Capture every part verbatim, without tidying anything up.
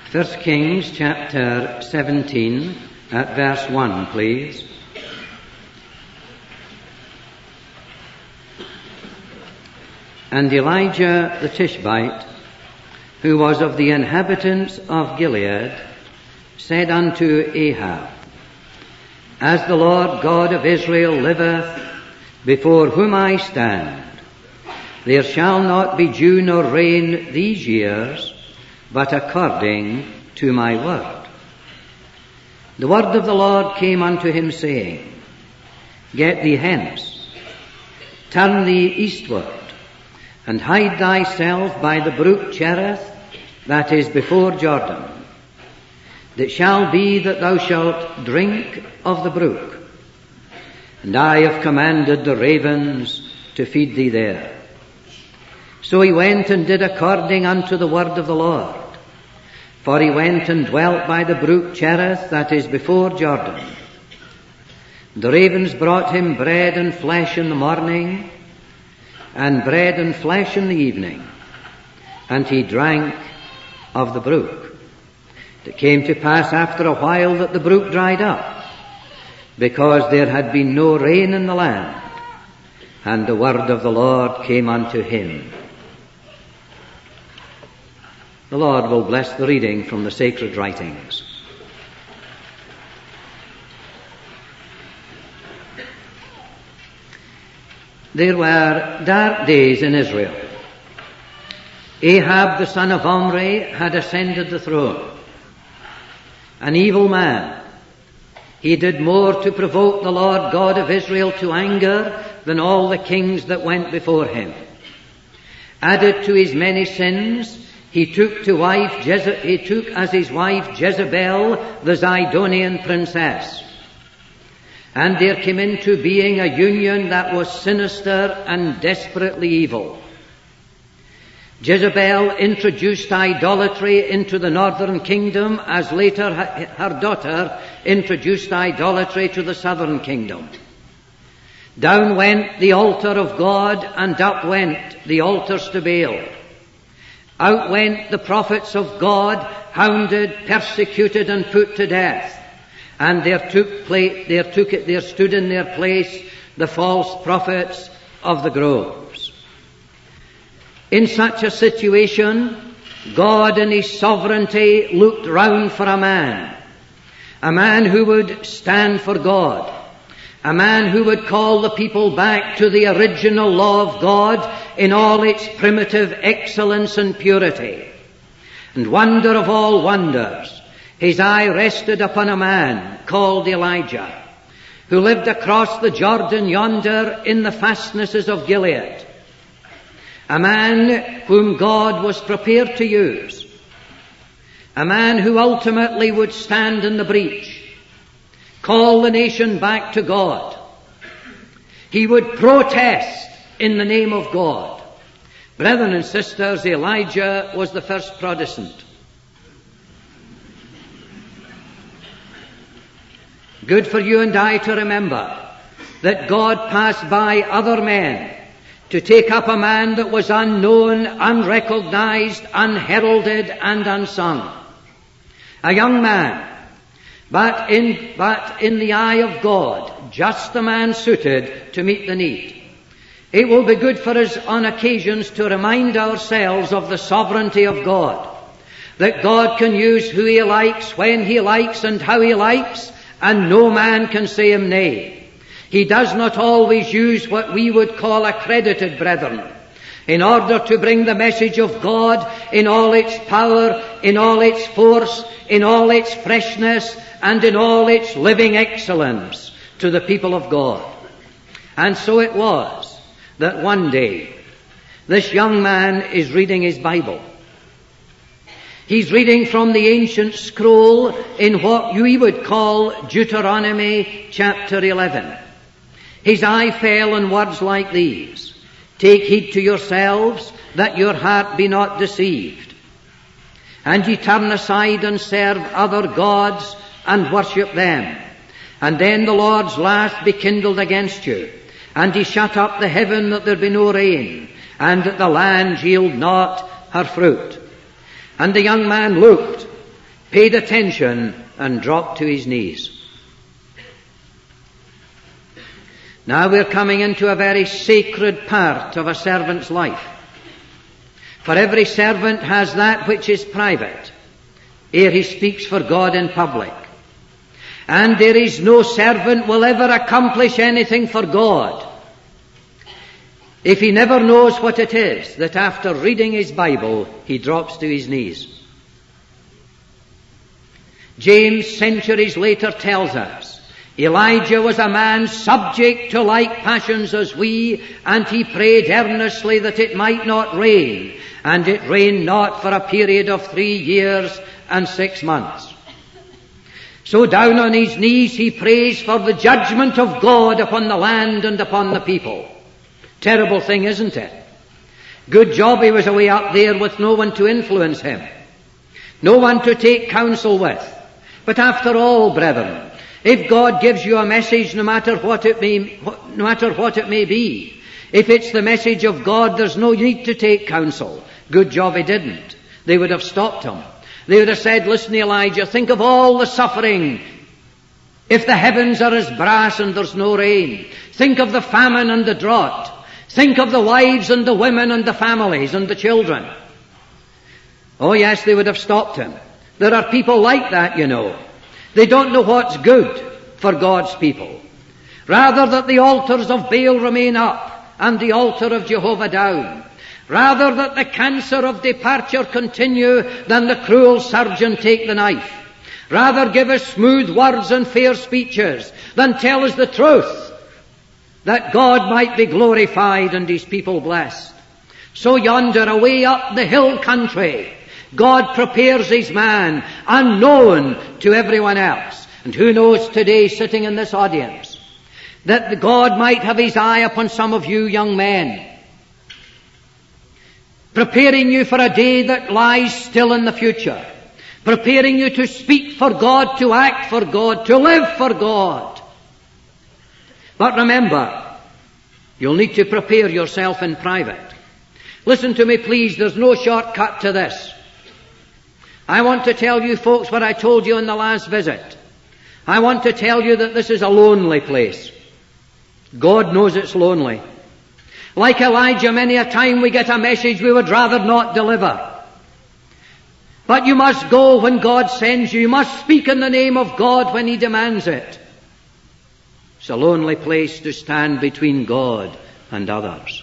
First Kings chapter seventeen at verse one, please. And Elijah the Tishbite, who was of the inhabitants of Gilead, said unto Ahab, As the Lord God of Israel liveth, before whom I stand, there shall not be dew nor rain these years, but according to my word. The word of the Lord came unto him, saying, Get thee hence, turn thee eastward, and hide thyself by the brook Cherith, that is before Jordan. It shall be that thou shalt drink of the brook, and I have commanded the ravens to feed thee there. So he went and did according unto the word of the Lord. For he went and dwelt by the brook Cherith, that is before Jordan. The ravens brought him bread and flesh in the morning, and bread and flesh in the evening, and he drank of the brook. It came to pass after a while that the brook dried up, because there had been no rain in the land, and the word of the Lord came unto him. The Lord will bless the reading from the sacred writings. There were dark days in Israel. Ahab the son of Omri had ascended the throne. An evil man. He did more to provoke the Lord God of Israel to anger than all the kings that went before him. Added to his many sins, he took to wife Jeze- he took as his wife Jezebel, the Zidonian princess. And there came into being a union that was sinister and desperately evil. Jezebel introduced idolatry into the northern kingdom, as later her daughter introduced idolatry to the southern kingdom. Down went the altar of God, and up went the altars to Baal. Out went the prophets of God, hounded, persecuted, and put to death. And there took place, there took it, there stood in their place the false prophets of the groves. In such a situation, God in his sovereignty looked round for a man, a man who would stand for God, a man who would call the people back to the original law of God in all its primitive excellence and purity. And wonder of all wonders, his eye rested upon a man called Elijah, who lived across the Jordan yonder in the fastnesses of Gilead. A man whom God was prepared to use. A man who ultimately would stand in the breach, call the nation back to God. He would protest in the name of God. Brethren and sisters, Elijah was the first Protestant. Good for you and I to remember that God passed by other men to take up a man that was unknown, unrecognized, unheralded, and unsung. A young man, but in, but in the eye of God, just the man suited to meet the need. It will be good for us on occasions to remind ourselves of the sovereignty of God, that God can use who he likes, when he likes, and how he likes, and no man can say him nay. He does not always use what we would call accredited brethren in order to bring the message of God in all its power, in all its force, in all its freshness, and in all its living excellence to the people of God. And so it was that one day this young man is reading his Bible. He's reading from the ancient scroll in what we would call Deuteronomy chapter eleven. His eye fell on words like these: Take heed to yourselves that your heart be not deceived, and ye turn aside and serve other gods and worship them. And then the Lord's wrath be kindled against you, and he shut up the heaven that there be no rain, and that the land yield not her fruit. And the young man looked, paid attention and dropped to his knees. Now we're coming into a very sacred part of a servant's life. For every servant has that which is private, ere he speaks for God in public. And there is no servant will ever accomplish anything for God if he never knows what it is that after reading his Bible he drops to his knees. James, centuries later, tells us Elijah was a man subject to like passions as we, and he prayed earnestly that it might not rain, and it rained not for a period of three years and six months. So down on his knees he prays for the judgment of God upon the land and upon the people. Terrible thing, isn't it? Good job he was away up there with no one to influence him, no one to take counsel with. But after all, brethren, if God gives you a message, no matter what it may, no matter what it may be, if it's the message of God, there's no need to take counsel. Good job he didn't. They would have stopped him. They would have said, listen, Elijah, think of all the suffering if the heavens are as brass and there's no rain. Think of the famine and the drought. Think of the wives and the women and the families and the children. Oh yes, they would have stopped him. There are people like that, you know. They don't know what's good for God's people. Rather that the altars of Baal remain up and the altar of Jehovah down. Rather that the cancer of departure continue than the cruel surgeon take the knife. Rather give us smooth words and fair speeches than tell us the truth, that God might be glorified and his people blessed. So yonder, away up the hill country, God prepares his man, unknown to everyone else. And who knows today, sitting in this audience, that God might have his eye upon some of you young men, preparing you for a day that lies still in the future, preparing you to speak for God, to act for God, to live for God. But remember, you'll need to prepare yourself in private. Listen to me, please, there's no shortcut to this. I want to tell you folks what I told you in the last visit. I want to tell you that this is a lonely place. God knows it's lonely. Like Elijah, many a time we get a message we would rather not deliver. But you must go when God sends you. You must speak in the name of God when he demands it. It's a lonely place to stand between God and others.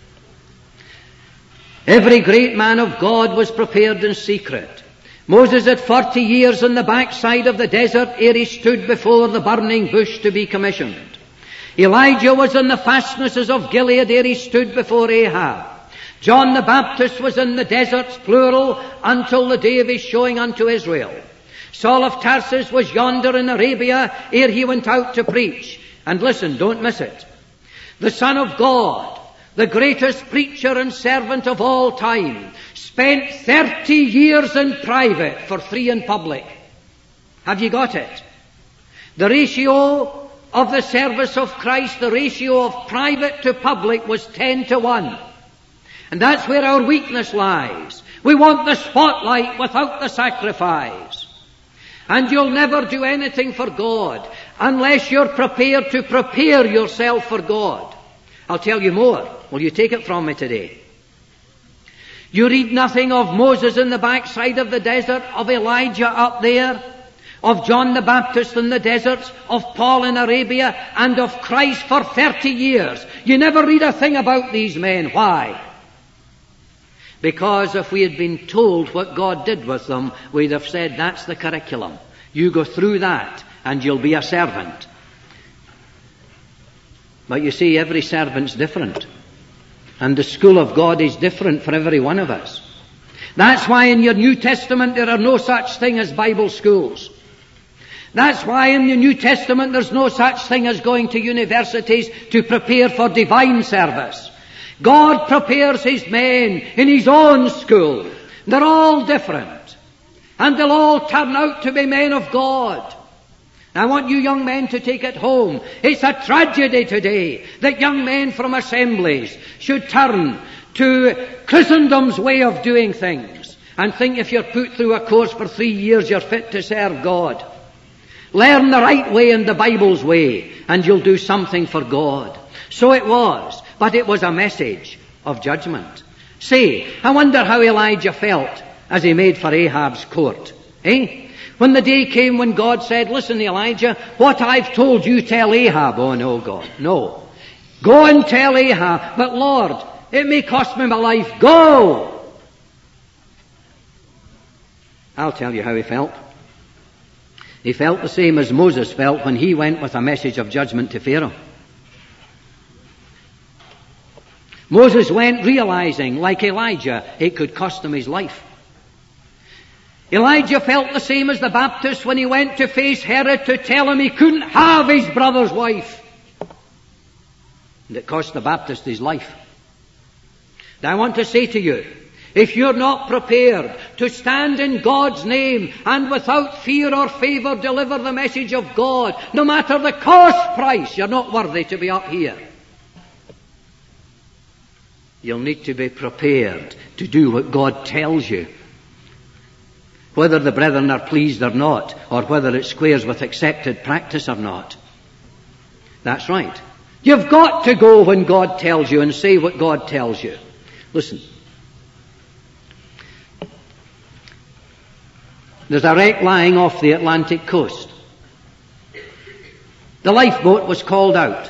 Every great man of God was prepared in secret. Moses had forty years on the backside of the desert ere he stood before the burning bush to be commissioned. Elijah was in the fastnesses of Gilead ere he stood before Ahab. John the Baptist was in the deserts, plural, until the day of his showing unto Israel. Saul of Tarsus was yonder in Arabia ere he went out to preach. And listen, don't miss it. The Son of God, the greatest preacher and servant of all time, spent thirty years in private for three in public. Have you got it? The ratio of the service of Christ, the ratio of private to public was ten to one. And that's where our weakness lies. We want the spotlight without the sacrifice. And you'll never do anything for God unless you're prepared to prepare yourself for God. I'll tell you more. Will you take it from me today? You read nothing of Moses in the backside of the desert, of Elijah up there, of John the Baptist in the deserts, of Paul in Arabia, and of Christ for thirty years. You never read a thing about these men. Why? Because if we had been told what God did with them, we'd have said, that's the curriculum. You go through that and you'll be a servant. But you see, every servant's different. And the school of God is different for every one of us. That's why in your New Testament there are no such thing as Bible schools. That's why in the New Testament there's no such thing as going to universities to prepare for divine service. God prepares his men in his own school. They're all different. And they'll all turn out to be men of God. I want you young men to take it home. It's a tragedy today that young men from assemblies should turn to Christendom's way of doing things and think if you're put through a course for three years you're fit to serve God. Learn the right way and the Bible's way, and you'll do something for God. So it was, but it was a message of judgment. Say, I wonder how Elijah felt as he made for Ahab's court. Eh? When the day came when God said, listen, Elijah, what I've told you tell Ahab. Oh no, God, no. Go and tell Ahab, but Lord, it may cost me my life. Go! I'll tell you how he felt. He felt the same as Moses felt when he went with a message of judgment to Pharaoh. Moses went realizing, like Elijah, it could cost him his life. Elijah felt the same as the Baptist when he went to face Herod to tell him he couldn't have his brother's wife. And it cost the Baptist his life. Now I want to say to you, if you're not prepared to stand in God's name and without fear or favour deliver the message of God, no matter the cost price, you're not worthy to be up here. You'll need to be prepared to do what God tells you, whether the brethren are pleased or not, or whether it squares with accepted practice or not. That's right. You've got to go when God tells you and say what God tells you. Listen. There's a wreck lying off the Atlantic coast. The lifeboat was called out.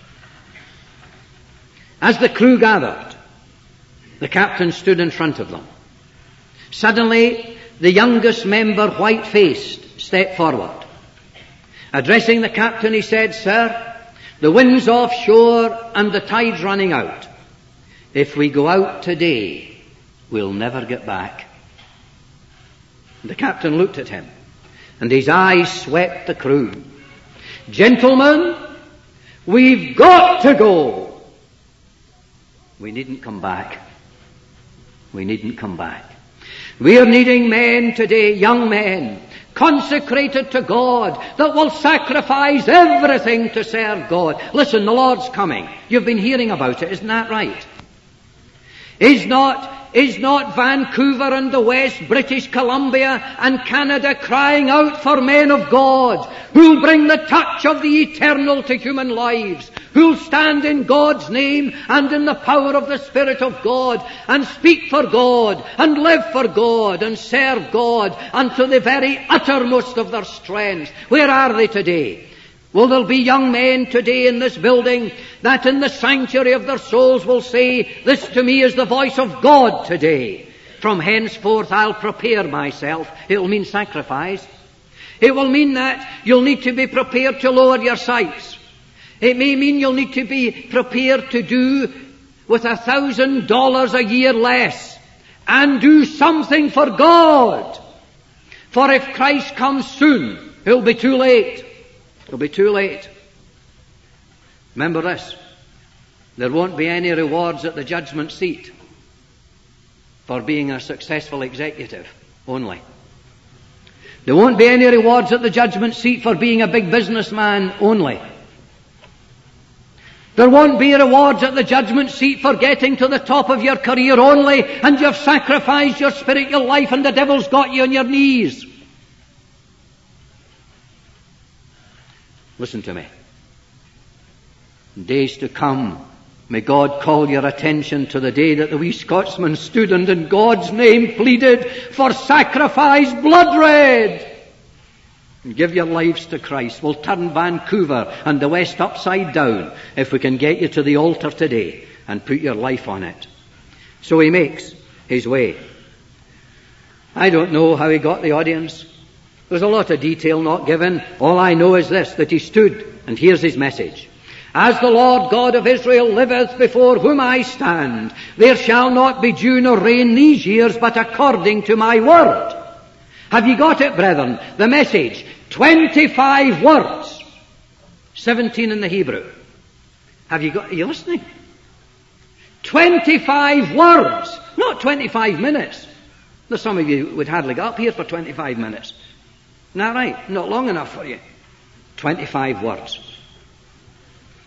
As the crew gathered, the captain stood in front of them. Suddenly, the youngest member, white-faced, stepped forward. Addressing the captain, he said, Sir, the wind's offshore and the tide's running out. If we go out today, we'll never get back. The captain looked at him, and his eyes swept the crew. Gentlemen, we've got to go. We needn't come back. We needn't come back. We're needing men today, young men, consecrated to God, that will sacrifice everything to serve God. Listen, the Lord's coming. You've been hearing about it, isn't that right? Is not Is not Vancouver and the West, British Columbia and Canada crying out for men of God who'll bring the touch of the eternal to human lives, who'll stand in God's name and in the power of the Spirit of God and speak for God and live for God and serve God unto the very uttermost of their strength? Where are they today? Will there be young men today in this building that in the sanctuary of their souls will say, this to me is the voice of God today. From henceforth I'll prepare myself. It will mean sacrifice. It will mean that you'll need to be prepared to lower your sights. It may mean you'll need to be prepared to do with a thousand dollars a year less and do something for God. For if Christ comes soon, it'll be too late. It'll be too late. Remember this. There won't be any rewards at the judgment seat for being a successful executive only. There won't be any rewards at the judgment seat for being a big businessman only. There won't be rewards at the judgment seat for getting to the top of your career only, and you've sacrificed your spiritual life and the devil's got you on your knees. Listen to me. In days to come, may God call your attention to the day that the wee Scotsman stood and in God's name pleaded for sacrifice blood red. And give your lives to Christ. We'll turn Vancouver and the West upside down if we can get you to the altar today and put your life on it. So he makes his way. I don't know how he got the audience. There's a lot of detail not given. All I know is this, that he stood, and here's his message. As the Lord God of Israel liveth, before whom I stand, there shall not be dew nor rain these years, but according to my word. Have you got it, brethren? The message. Twenty-five words. Seventeen in the Hebrew. Have you got, are you listening? Twenty-five words. Not twenty-five minutes. There's some of you would hardly get up here for twenty-five minutes. Isn't that right? Not long enough for you. Twenty-five words.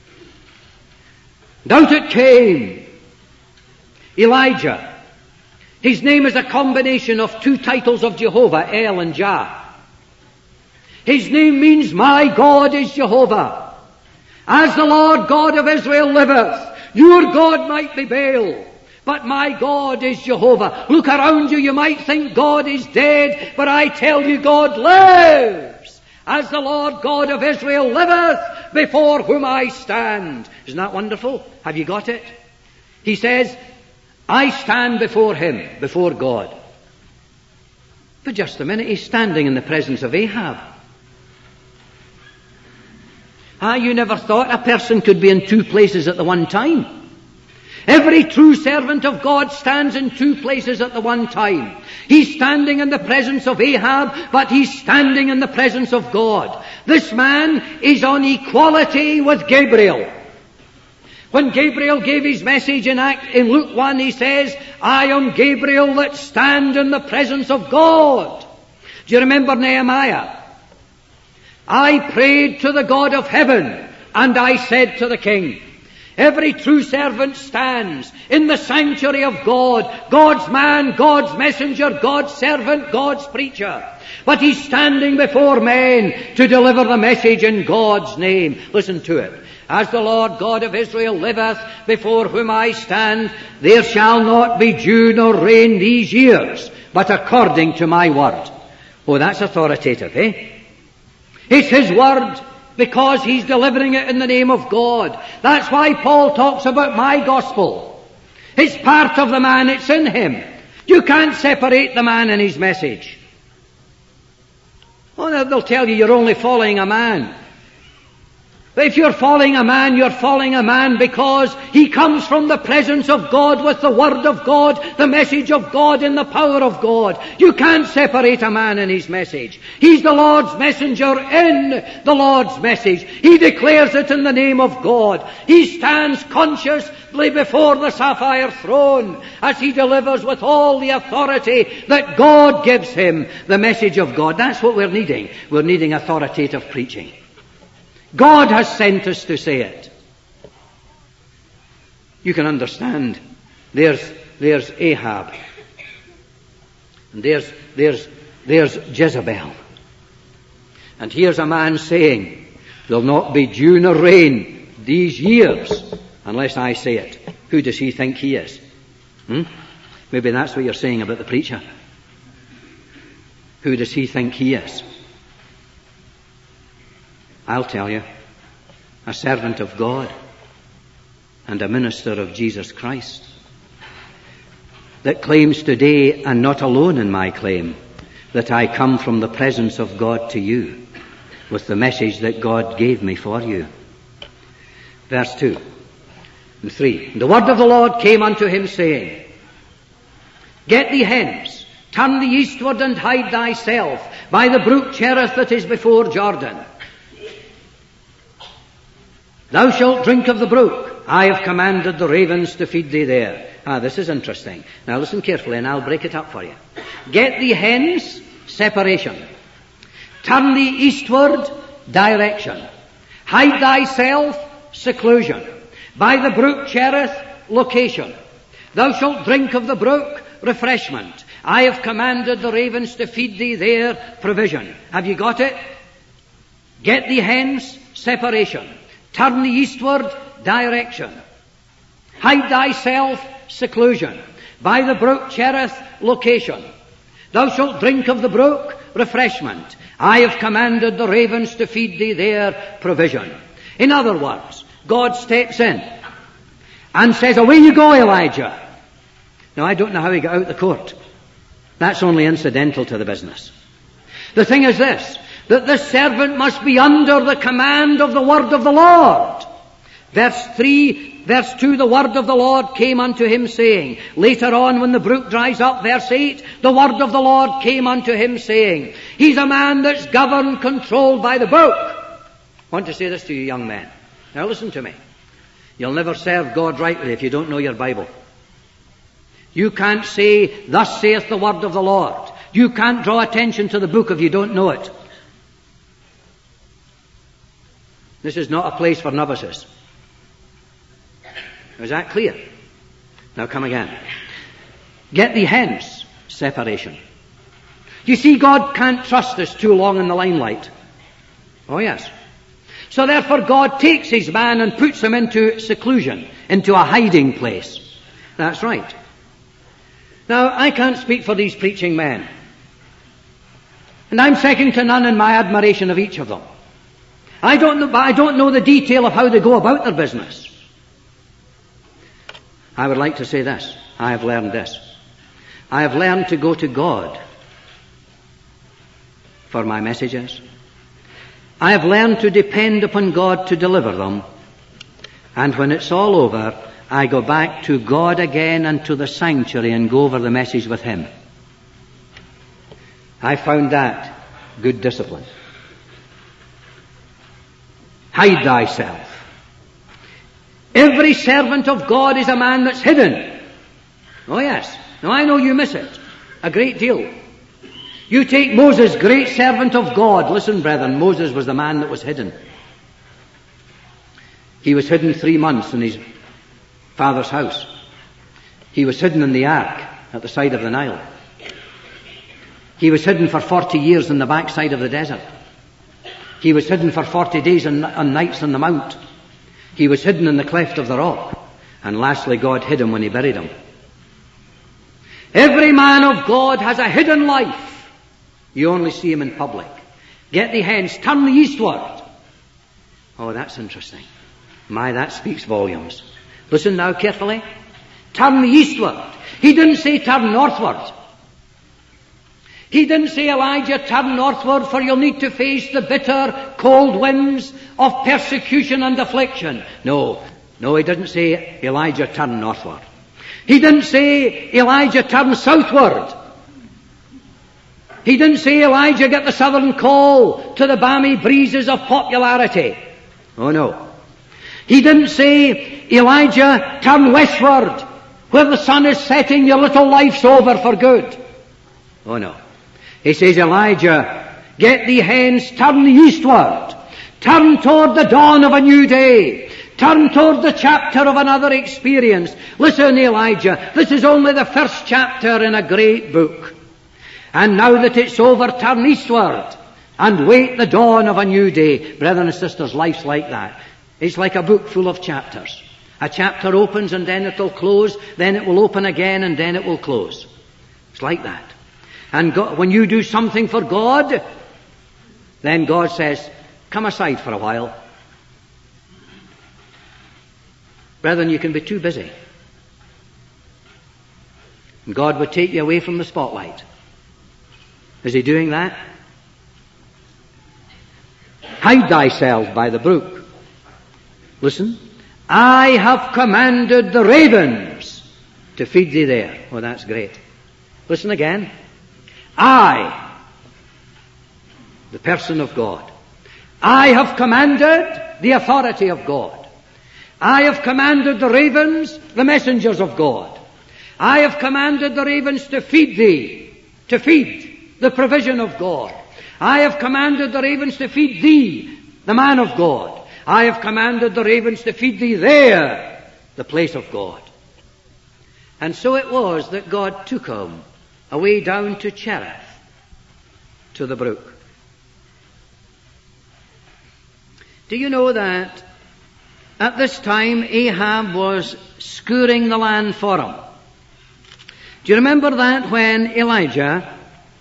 Out it came. Elijah. His name is a combination of two titles of Jehovah, El and Jah. His name means, my God is Jehovah. As the Lord God of Israel liveth, your God might be Baal, but my God is Jehovah. Look around you, you might think God is dead, but I tell you God lives. As the Lord God of Israel liveth, before whom I stand. Isn't that wonderful? Have you got it? He says, I stand before him, before God. But just a minute, he's standing in the presence of Ahab. Ah, you never thought a person could be in two places at the one time. Every true servant of God stands in two places at the one time. He's standing in the presence of Ahab, but he's standing in the presence of God. This man is on equality with Gabriel. When Gabriel gave his message in, Act, in Luke one, he says, I am Gabriel that stand in the presence of God. Do you remember Nehemiah? I prayed to the God of heaven, and I said to the king, every true servant stands in the sanctuary of God, God's man, God's messenger, God's servant, God's preacher. But he's standing before men to deliver the message in God's name. Listen to it. As the Lord God of Israel liveth, before whom I stand, there shall not be dew nor rain these years, but according to my word. Oh, that's authoritative, eh? It's his word, because he's delivering it in the name of God. That's why Paul talks about my gospel. It's part of the man, it's in him. You can't separate the man and his message. Oh, they'll tell you you're only following a man. But if you're following a man, you're following a man because he comes from the presence of God with the word of God, the message of God and the power of God. You can't separate a man and his message. He's the Lord's messenger in the Lord's message. He declares it in the name of God. He stands consciously before the sapphire throne as he delivers with all the authority that God gives him the message of God. That's what we're needing. We're needing authoritative preaching. God has sent us to say it. You can understand. There's, there's Ahab. And there's, there's, there's Jezebel. And here's a man saying, there'll not be dew nor rain these years unless I say it. Who does he think he is? Hmm? Maybe that's what you're saying about the preacher. Who does he think he is? I'll tell you, a servant of God and a minister of Jesus Christ that claims today, and not alone in my claim, that I come from the presence of God to you with the message that God gave me for you. Verse two and three. The word of the Lord came unto him, saying, Get thee hence, turn thee eastward, and hide thyself by the brook Cherith that is before Jordan. Thou shalt drink of the brook. I have commanded the ravens to feed thee there. Ah, this is interesting. Now listen carefully and I'll break it up for you. Get thee hence, separation. Turn thee eastward, direction. Hide thyself, seclusion. By the brook Cherith, location. Thou shalt drink of the brook, refreshment. I have commanded the ravens to feed thee there, provision. Have you got it? Get thee hence, separation. Turn thee eastward, direction. Hide thyself, seclusion. By the brook Cherith, location. Thou shalt drink of the brook, refreshment. I have commanded the ravens to feed thee there, provision. In other words, God steps in and says, away you go, Elijah. Now, I don't know how he got out the court. That's only incidental to the business. The thing is this, that the servant must be under the command of the word of the Lord. Verse three, verse two, the word of the Lord came unto him, saying. Later on, when the brook dries up, verse eight, the word of the Lord came unto him, saying. He's a man that's governed, controlled by the brook. I want to say this to you young men. Now listen to me. You'll never serve God rightly if you don't know your Bible. You can't say, thus saith the word of the Lord. You can't draw attention to the book if you don't know it. This is not a place for novices. Is that clear? Now come again. Get thee hence. Separation. You see, God can't trust us too long in the limelight. Oh yes. So therefore God takes his man and puts him into seclusion, into a hiding place. That's right. Now, I can't speak for these preaching men. And I'm second to none in my admiration of each of them. I don't know, I don't know the detail of how they go about their business. I would like to say this. I have learned this. I have learned to go to God for my messages. I have learned to depend upon God to deliver them. And when it's all over, I go back to God again and to the sanctuary and go over the message with Him. I found that good discipline. Hide thyself. Every servant of God is a man that's hidden. Oh yes. Now I know you miss it a great deal. You take Moses, great servant of God. Listen, brethren, Moses was the man that was hidden. He was hidden three months in his father's house. He was hidden in the ark at the side of the Nile. He was hidden for forty years in the backside of the desert. He was hidden for forty days and, and nights on the mount. He was hidden in the cleft of the rock. And lastly, God hid him when He buried him. Every man of God has a hidden life. You only see him in public. Get thee hence, turn thee eastward. Oh, that's interesting. My, that speaks volumes. Listen now carefully. Turn thee eastward. He didn't say turn northward. He didn't say, Elijah, turn northward, for you'll need to face the bitter, cold winds of persecution and affliction. No, no, he didn't say, Elijah, turn northward. He didn't say, Elijah, turn southward. He didn't say, Elijah, get the southern call to the balmy breezes of popularity. Oh no. He didn't say, Elijah, turn westward, where the sun is setting, your little life's over for good. Oh no. He says, Elijah, get thee hence, turn thee eastward. Turn toward the dawn of a new day. Turn toward the chapter of another experience. Listen, Elijah, this is only the first chapter in a great book. And now that it's over, turn eastward and wait the dawn of a new day. Brethren and sisters, life's like that. It's like a book full of chapters. A chapter opens and then it'll close, then it will open again and then it will close. It's like that. And God, when you do something for God, then God says, come aside for a while. Brethren, you can be too busy. And God would take you away from the spotlight. Is He doing that? Hide thyself by the brook. Listen. I have commanded the ravens to feed thee there. Oh, that's great. Listen again. I, the person of God, I have commanded the authority of God. I have commanded the ravens, the messengers of God. I have commanded the ravens to feed thee, to feed the provision of God. I have commanded the ravens to feed thee, the man of God. I have commanded the ravens to feed thee there, the place of God. And so it was that God took him away down to Cherith, to the brook. Do you know that at this time Ahab was scouring the land for him? Do you remember that when Elijah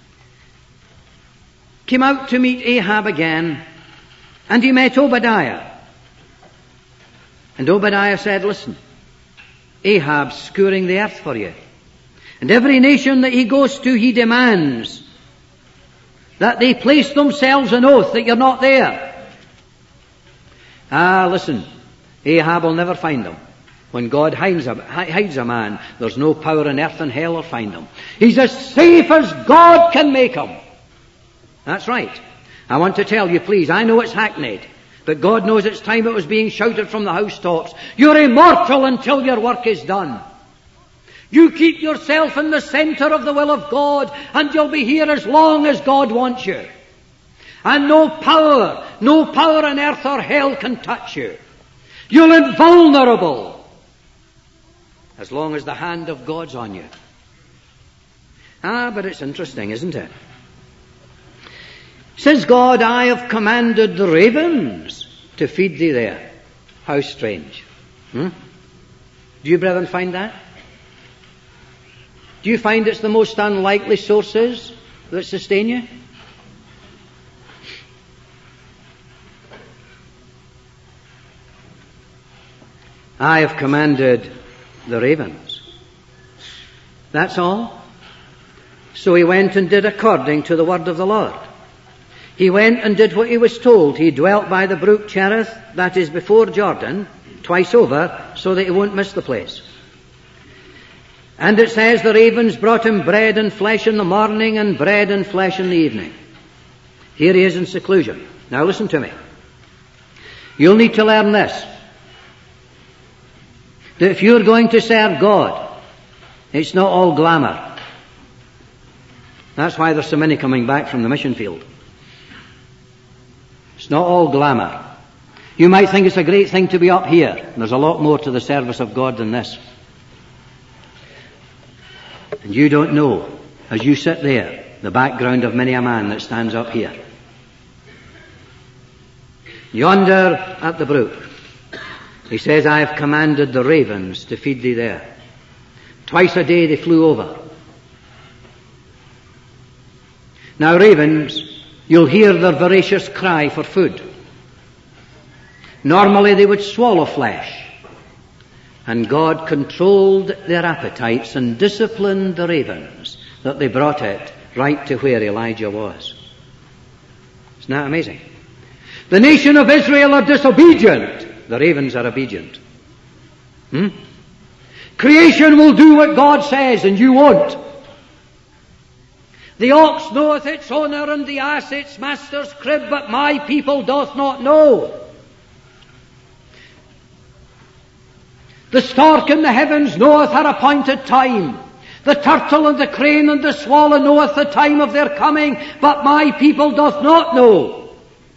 came out to meet Ahab again, and he met Obadiah? And Obadiah said, listen, Ahab's scouring the earth for you. And every nation that he goes to, he demands that they place themselves an oath that you're not there. Ah, listen, Ahab will never find him. When God hides a, hides a man, there's no power in earth and hell will find him. He's as safe as God can make him. That's right. I want to tell you, please, I know it's hackneyed, but God knows it's time it was being shouted from the housetops. You're immortal until your work is done. You keep yourself in the center of the will of God, and you'll be here as long as God wants you. And no power, no power on earth or hell can touch you. You're invulnerable as long as the hand of God's on you. Ah, but it's interesting, isn't it? Says God, I have commanded the ravens to feed thee there. How strange. Hmm? Do you, brethren, find that? Do you find it's the most unlikely sources that sustain you? I have commanded the ravens. That's all. So he went and did according to the word of the Lord. He went and did what he was told. He dwelt by the brook Cherith, that is before Jordan, twice over, so that he won't miss the place. And it says the ravens brought him bread and flesh in the morning and bread and flesh in the evening. Here he is in seclusion. Now listen to me. You'll need to learn this. That if you're going to serve God, it's not all glamour. That's why there's so many coming back from the mission field. It's not all glamour. You might think it's a great thing to be up here. There's a lot more to the service of God than this. And you don't know, as you sit there, the background of many a man that stands up here. Yonder at the brook, he says, I have commanded the ravens to feed thee there. Twice a day they flew over. Now ravens, you'll hear their voracious cry for food. Normally they would swallow flesh. And God controlled their appetites and disciplined the ravens that they brought it right to where Elijah was. Isn't that amazing? The nation of Israel are disobedient. The ravens are obedient. Hmm? Creation will do what God says and you won't. The ox knoweth its owner and the ass its master's crib, but my people doth not know. The stork in the heavens knoweth her appointed time. The turtle and the crane and the swallow knoweth the time of their coming, but my people doth not know.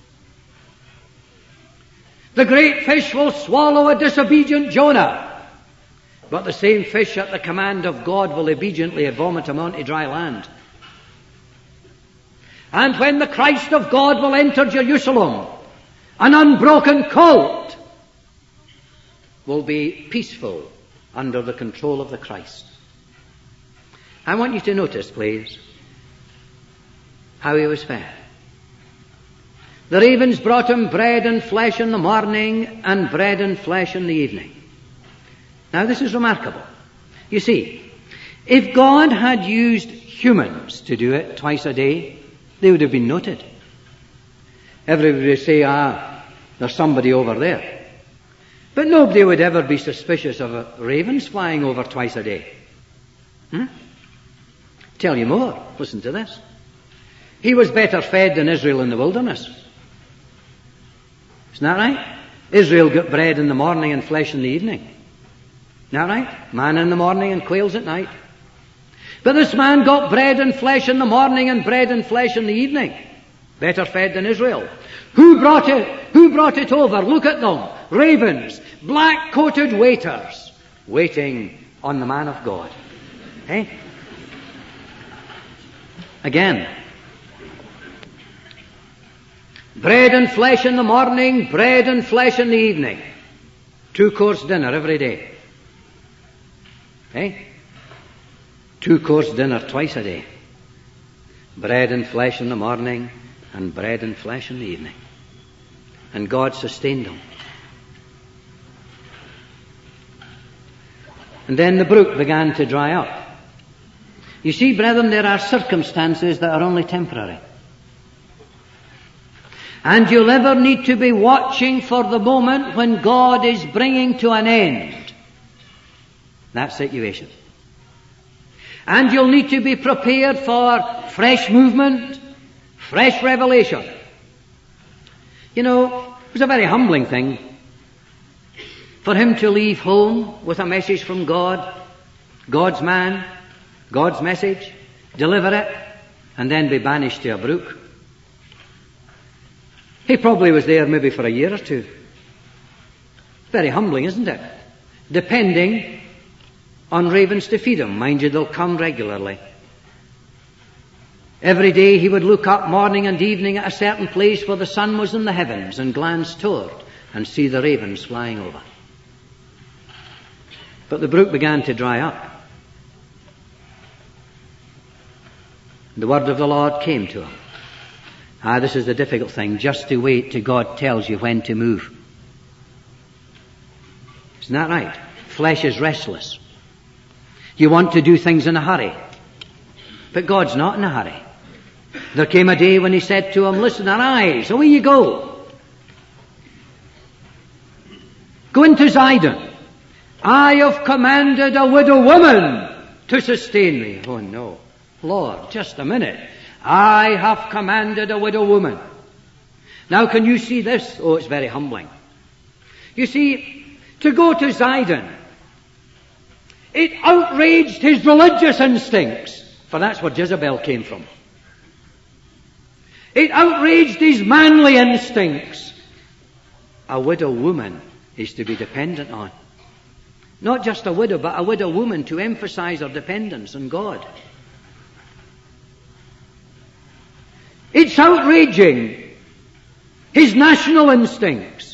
The great fish will swallow a disobedient Jonah, but the same fish at the command of God will obediently vomit him onto dry land. And when the Christ of God will enter Jerusalem, an unbroken colt will be peaceful under the control of the Christ. I want you to notice, please, how he was fed. The ravens brought him bread and flesh in the morning and bread and flesh in the evening. Now this is remarkable. You see, if God had used humans to do it twice a day, they would have been noted. Everybody would say, ah, there's somebody over there. But nobody would ever be suspicious of ravens flying over twice a day. Hmm? Tell you more. Listen to this. He was better fed than Israel in the wilderness. Isn't that right? Israel got bread in the morning and flesh in the evening. Isn't that right? Manna in the morning and quails at night. But this man got bread and flesh in the morning and bread and flesh in the evening. Better fed than Israel. Who brought it? Who brought it over? Look at them. Ravens. Black-coated waiters. Waiting on the man of God. Eh? Again. Bread and flesh in the morning, bread and flesh in the evening. Two-course dinner every day. Eh? Two-course dinner twice a day. Bread and flesh in the morning and bread and flesh in the evening. And God sustained them. And then the brook began to dry up. You see, brethren, there are circumstances that are only temporary. And you'll ever need to be watching for the moment when God is bringing to an end that situation. And you'll need to be prepared for fresh movement, fresh revelation. You know, it was a very humbling thing for him to leave home with a message from God, God's man, God's message, deliver it, and then be banished to a brook. He probably was there maybe for a year or two. Very humbling, isn't it? Depending on ravens to feed him. Mind you, they'll come regularly. Every day he would look up morning and evening at a certain place where the sun was in the heavens and glance toward and see the ravens flying over. But the brook began to dry up. The word of the Lord came to him. Ah, this is the difficult thing, just to wait till God tells you when to move. Isn't that right? Flesh is restless. You want to do things in a hurry. But God's not in a hurry. There came a day when he said to him, listen, arise, away you go. Go into Zidon. I have commanded a widow woman to sustain me. Oh no. Lord, just a minute. I have commanded a widow woman. Now can you see this? Oh, it's very humbling. You see, to go to Zidon, it outraged his religious instincts, for that's where Jezebel came from. It outraged his manly instincts. A widow woman is to be dependent on. Not just a widow, but a widow woman to emphasize her dependence on God. It's outraging his national instincts.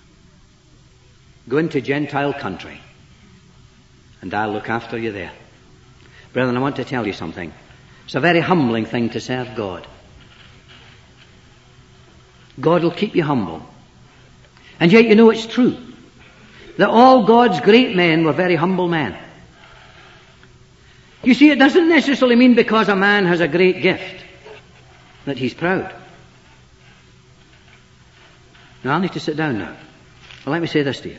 Go into Gentile country, and I'll look after you there. Brethren, I want to tell you something. It's a very humbling thing to serve God. God will keep you humble. And yet you know it's true that all God's great men were very humble men. You see, it doesn't necessarily mean because a man has a great gift that he's proud. Now, I'll need to sit down now. Well, let me say this to you.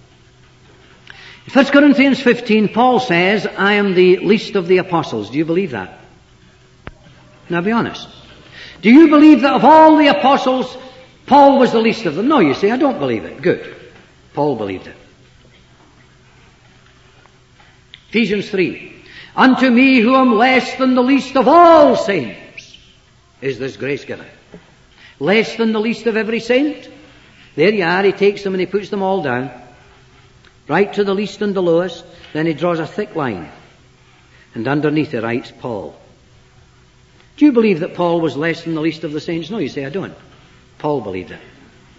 In First Corinthians fifteen, Paul says, I am the least of the apostles. Do you believe that? Now, be honest. Do you believe that of all the apostles, Paul was the least of them? No, you say, I don't believe it. Good. Paul believed it. Ephesians three. Unto me who am less than the least of all saints is this grace given. Less than the least of every saint? There you are, he takes them and he puts them all down. Right to the least and the lowest. Then he draws a thick line. And underneath it writes Paul. Do you believe that Paul was less than the least of the saints? No, you say, I don't. Paul believed it.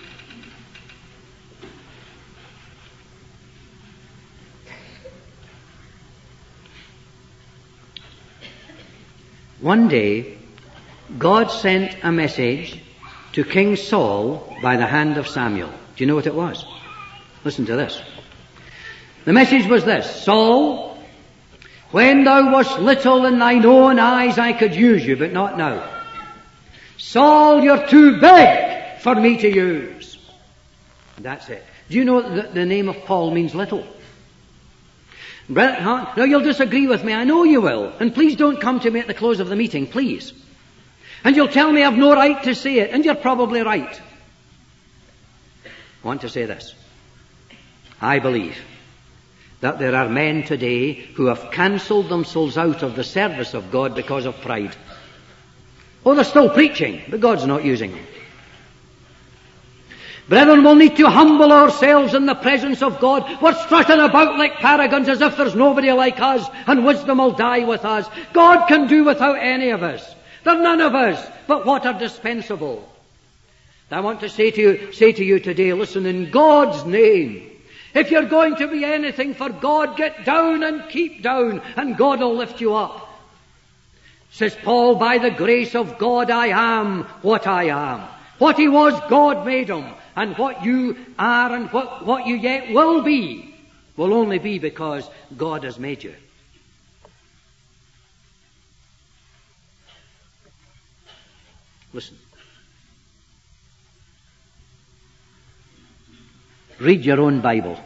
One day, God sent a message to King Saul by the hand of Samuel. Do you know what it was? Listen to this. The message was this: Saul, when thou wast little in thine own eyes, I could use you, but not now. Saul, you're too big for me to use. And that's it. Do you know that the name of Paul means little? Now you'll disagree with me, I know you will. And please don't come to me at the close of the meeting, please. And you'll tell me I've no right to say it, and you're probably right. I want to say this. I believe that there are men today who have cancelled themselves out of the service of God because of pride. Oh, they're still preaching, but God's not using them. Brethren, we'll need to humble ourselves in the presence of God. We're strutting about like paragons as if there's nobody like us, and wisdom will die with us. God can do without any of us. There are none of us but what are dispensable. I want to say to you, say to you today, listen, in God's name, if you're going to be anything for God, get down and keep down, and God will lift you up. Says Paul, by the grace of God I am what I am. What he was, God made him. And what you are and what, what you yet will be will only be because God has made you. Listen. Read your own Bible.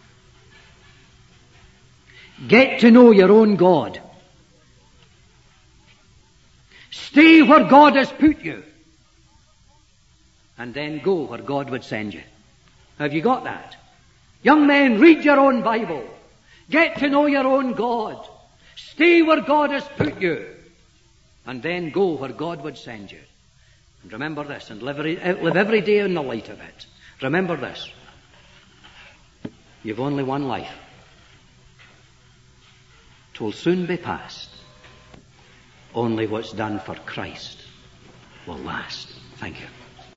Get to know your own God. Stay where God has put you. And then go where God would send you. Have you got that? Young men, read your own Bible. Get to know your own God. Stay where God has put you. And then go where God would send you. And remember this, and live every, live every day in the light of it. Remember this. You've only one life. 'Twill soon be past. Only what's done for Christ will last. Thank you.